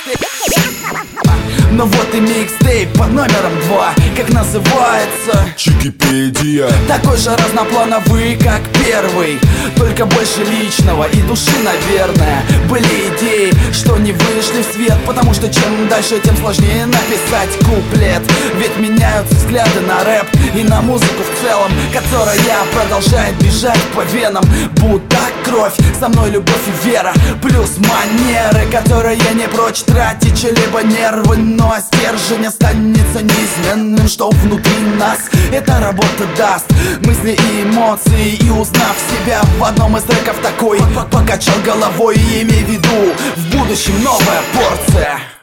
Ну вот и микстейп под номером 2. Как называется? Чикипедия. Такой же разноплановый, как первый, только больше личного и души, наверное. Были идеи, что не вышли в свет, потому что чем дальше, тем сложнее написать куплет. Ведь меняются взгляды на рэп и на музыку в целом, которая продолжает бежать по венам, будто кровь. Со мной любовь и вера, плюс манеры, которые не прочь тратить чьи-либо нервы. Но стержень останется неизменным, что внутри нас эта работа даст мысли и эмоции. И узнав себя в одном из треков такой, покачал головой и имей в виду, в будущем новая порция.